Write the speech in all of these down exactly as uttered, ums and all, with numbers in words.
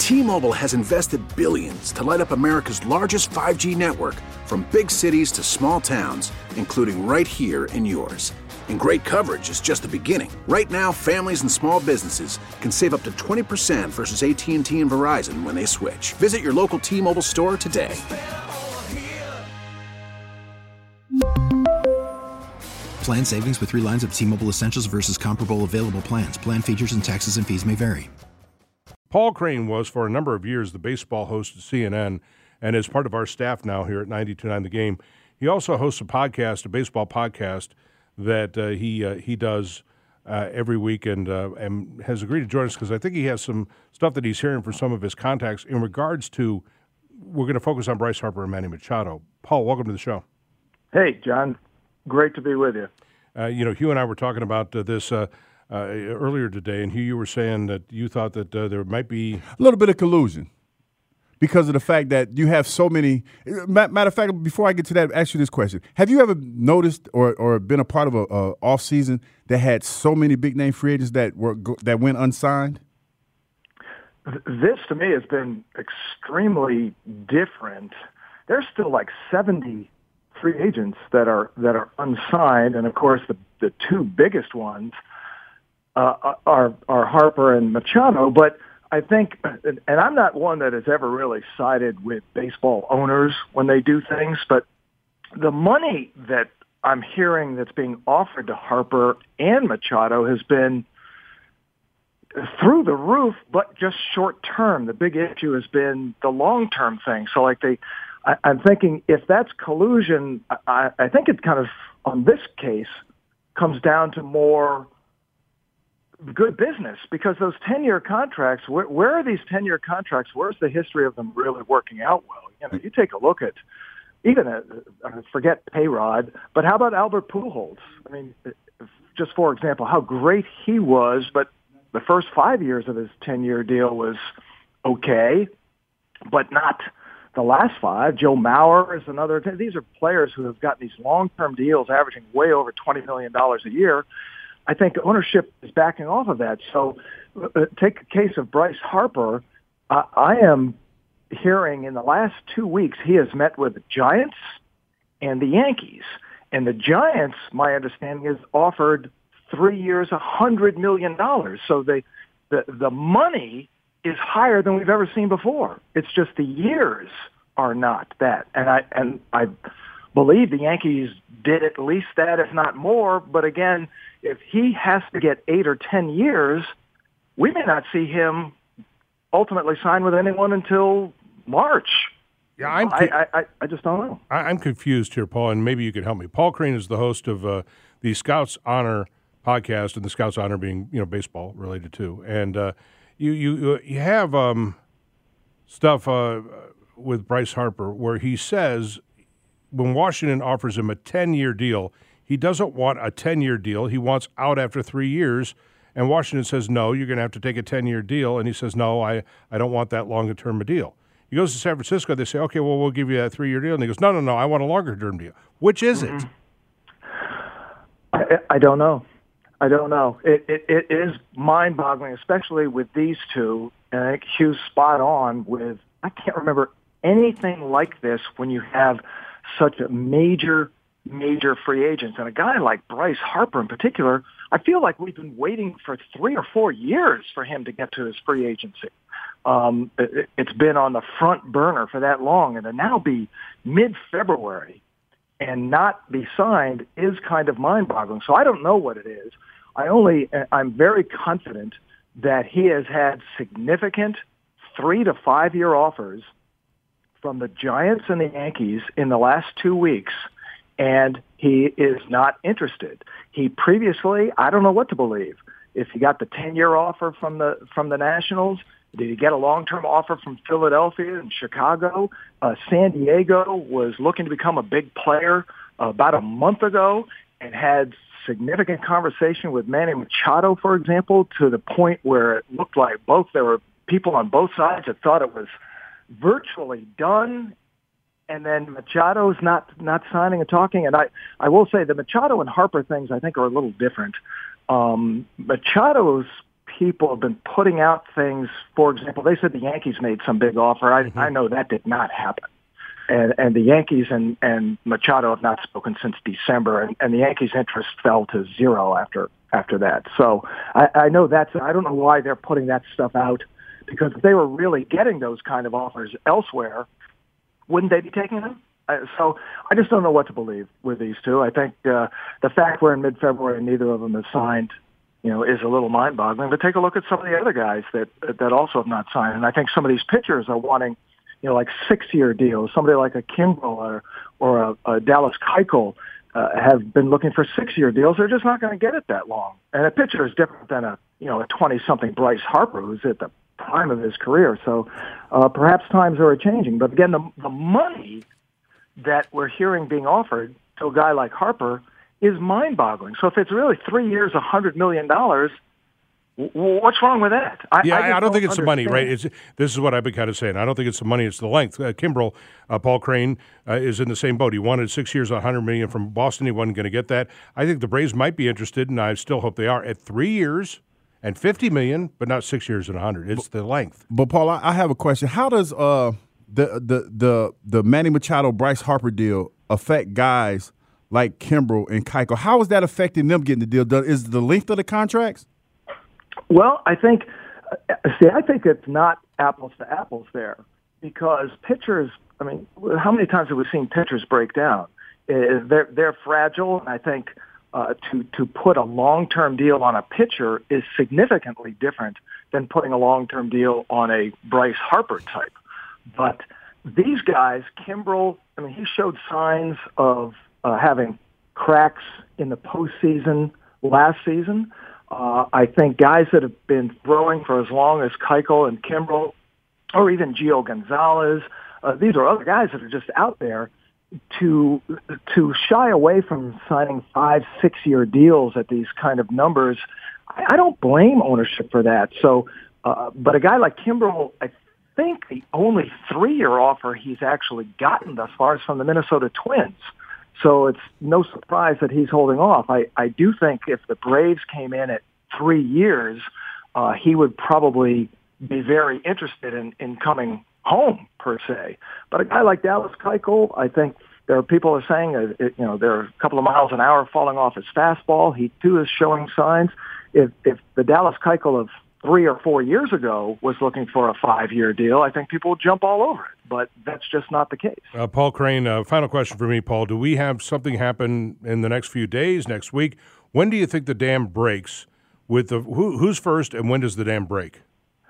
T-Mobile has invested billions to light up America's largest five G network, from big cities to small towns, including right here in yours. And great coverage is just the beginning. Right now, families and small businesses can save up to twenty percent versus A T and T and Verizon when they switch. Visit your local T-Mobile store today. Plan savings with three lines of T-Mobile Essentials versus comparable available plans. Plan features and taxes and fees may vary. Paul Crane was, for a number of years, the baseball host at C N N and is part of our staff now here at ninety-two point nine The Game. He also hosts a podcast, a baseball podcast, that uh, he uh, he does uh, every week and, uh, and has agreed to join us because I think he has some stuff that he's hearing from some of his contacts in regards to, we're going to focus on Bryce Harper and Manny Machado. Paul, welcome to the show. Hey, John. Great to be with you. Uh, you know, Hugh and I were talking about uh, this uh, uh, earlier today, and Hugh, you were saying that you thought that uh, there might be a little bit of collusion because of the fact that you have so many. Matter of fact, before I get to that, ask you this question: have you ever noticed or, or been a part of a, a off season that had so many big name free agents that were that went unsigned? This to me has been extremely different. There's still like seventy free agents that are that are unsigned, and of course the the two biggest ones uh, are are Harper and Machado. But I think, and I'm not one that has ever really sided with baseball owners when they do things, but the money that I'm hearing that's being offered to Harper and Machado has been through the roof, but just short term. The big issue has been the long term thing. So like they. I'm thinking if that's collusion, I, I think it kind of, on this case, comes down to more good business because those ten-year contracts, where, where are these ten-year contracts? Where's the history of them really working out well? You know, you take a look at even, a, forget Payrod, but how about Albert Pujols? I mean, just for example, how great he was, but the first five years of his ten-year deal was okay, but not the last five. Joe Mauer is another. These are players who have gotten these long-term deals averaging way over twenty million dollars a year. I think ownership is backing off of that. So uh, take the case of Bryce Harper. Uh, I am hearing in the last two weeks he has met with the Giants and the Yankees. And the Giants, my understanding, is offered three years, one hundred million dollars. So they, the the money is higher than we've ever seen before. It's just the years are not that. And I and I believe the Yankees did at least that, if not more. But again, if he has to get eight or ten years, we may not see him ultimately sign with anyone until March. Yeah, I'm I, I, I just don't know. I'm confused here, Paul, and maybe you could help me. Paul Crane is the host of uh, the Scouts Honor podcast, and the Scouts Honor being, you know, baseball related too. And uh, You you you have um, stuff uh, with Bryce Harper where he says when Washington offers him a ten-year deal, he doesn't want a ten-year deal. He wants out after three years. And Washington says, no, you're going to have to take a ten-year deal. And he says, no, I, I don't want that longer-term a deal. He goes to San Francisco. They say, okay, well, we'll give you that three-year deal. And he goes, no, no, no, I want a longer-term deal. Which is mm-hmm. it? I, I don't know. I don't know. It, it, it is mind-boggling, especially with these two. And I think Hugh's spot on with, I can't remember anything like this when you have such a major, major free agent. And a guy like Bryce Harper in particular, I feel like we've been waiting for three or four years for him to get to his free agency. Um, it, it's been on the front burner for that long. And to now be mid-February and not be signed is kind of mind-boggling. So I don't know what it is. I only, I'm very confident that he has had significant three to five year offers from the Giants and the Yankees in the last two weeks, and he is not interested. He previously, I don't know what to believe. If he got the ten-year offer from the from the Nationals, did he get a long-term offer from Philadelphia and Chicago? Uh, San Diego was looking to become a big player uh, about a month ago and had significant conversation with Manny Machado, for example, to the point where it looked like both there were people on both sides that thought it was virtually done. And then Machado's not not signing and talking. And I, I will say the Machado and Harper things I think are a little different. Um, Machado's people have been putting out things. For example, they said the Yankees made some big offer. I, mm-hmm. I know that did not happen. And, and the Yankees and, and Machado have not spoken since December, and, and the Yankees' interest fell to zero after after that. So I, I know that's. I don't know why they're putting that stuff out, because if they were really getting those kind of offers elsewhere, wouldn't they be taking them? Uh, so I just don't know what to believe with these two. I think uh, the fact we're in mid-February and neither of them have signed, you know, is a little mind-boggling. But take a look at some of the other guys that that also have not signed, and I think some of these pitchers are wanting, you know, like six-year deals. Somebody like a Kimbrel or or a, a Dallas Keuchel uh, have been looking for six-year deals. They're just not going to get it that long. And a pitcher is different than a you know a twenty-something Bryce Harper who's at the prime of his career. So uh, perhaps times are changing. But again, the the money that we're hearing being offered to a guy like Harper is mind-boggling. So if it's really three years, a hundred million dollars. What's wrong with that? I, yeah, I, I don't, don't think it's understand. the money, right? It's, this is what I've been kind of saying. I don't think it's the money; it's the length. Uh, Kimbrel, uh, Paul Crane uh, is in the same boat. He wanted six years, a hundred million from Boston. He wasn't going to get that. I think the Braves might be interested, and I still hope they are, at three years and fifty million, but not six years and a hundred. It's the length. But Paul, I, I have a question. How does uh, the the the the Manny Machado Bryce Harper deal affect guys like Kimbrel and Keuchel? How is that affecting them getting the deal done? Is the length of the contracts? Well, I think, see, I think it's not apples to apples there, because pitchers, I mean, how many times have we seen pitchers break down? Uh, they're, they're fragile, and I think uh, to, to put a long-term deal on a pitcher is significantly different than putting a long-term deal on a Bryce Harper type. But these guys, Kimbrel, I mean, he showed signs of uh, having cracks in the postseason last season. Uh, I think guys that have been throwing for as long as Keuchel and Kimbrel, or even Gio Gonzalez, uh, these are other guys that are just out there. To to shy away from signing five, six-year deals at these kind of numbers, I, I don't blame ownership for that. So, uh, but a guy like Kimbrel, I think the only three-year offer he's actually gotten thus far is from the Minnesota Twins. So it's no surprise that he's holding off. I, I do think if the Braves came in at three years, uh, he would probably be very interested in, in coming home, per se. But a guy like Dallas Keuchel, I think there are people are saying, uh, it, you know, they're a couple of miles an hour falling off his fastball. He, too, is showing signs. If, if the Dallas Keuchel of three or four years ago was looking for a five-year deal, I think people would jump all over it. But that's just not the case. Uh, Paul Crane, uh, final question for me, Paul. Do we have something happen in the next few days, next week? When do you think the dam breaks? With the who, who's first, and when does the dam break?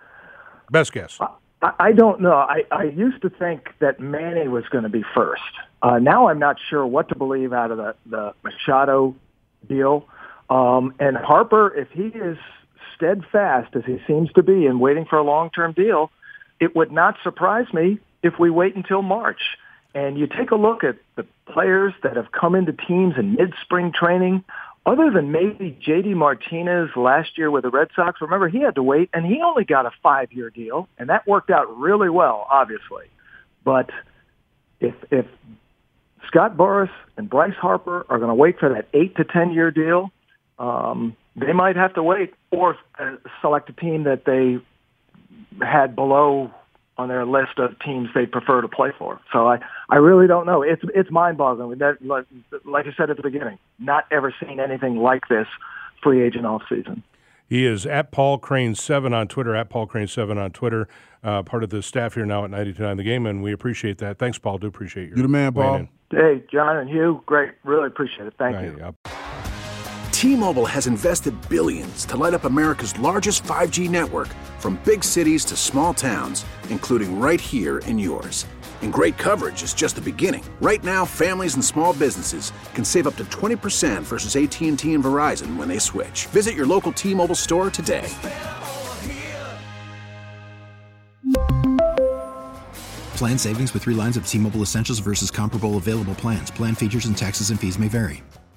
Best guess. I, I don't know. I, I used to think that Manny was going to be first. Uh, now I'm not sure what to believe out of the, the Machado deal. Um, and Harper, if he is steadfast, as he seems to be, and waiting for a long-term deal, it would not surprise me if we wait until March. And you take a look at the players that have come into teams in mid-spring training, other than maybe J D Martinez last year with the Red Sox. Remember, he had to wait, and he only got a five-year deal, and that worked out really well, obviously. But if if Scott Boras and Bryce Harper are going to wait for that eight to ten-year deal, um, they might have to wait or uh, select a team that they had below on their list of teams they prefer to play for. So I, I really don't know. It's it's mind-boggling. That, like, like I said at the beginning, not ever seen anything like this free agent offseason. He is at Paul Crane seven on Twitter, at Paul Crane seven on Twitter, uh, part of the staff here now at ninety-two point nine The Game, and we appreciate that. Thanks, Paul. Do appreciate your You're the man, Paul. in. Hey, John and Hugh, great. Really appreciate it. Thank Right, you. yep. T-Mobile has invested billions to light up America's largest five G network, from big cities to small towns, including right here in yours. And great coverage is just the beginning. Right now, families and small businesses can save up to twenty percent versus A T and T and Verizon when they switch. Visit your local T-Mobile store today. Plan savings with three lines of T-Mobile Essentials versus comparable available plans. Plan features and taxes and fees may vary.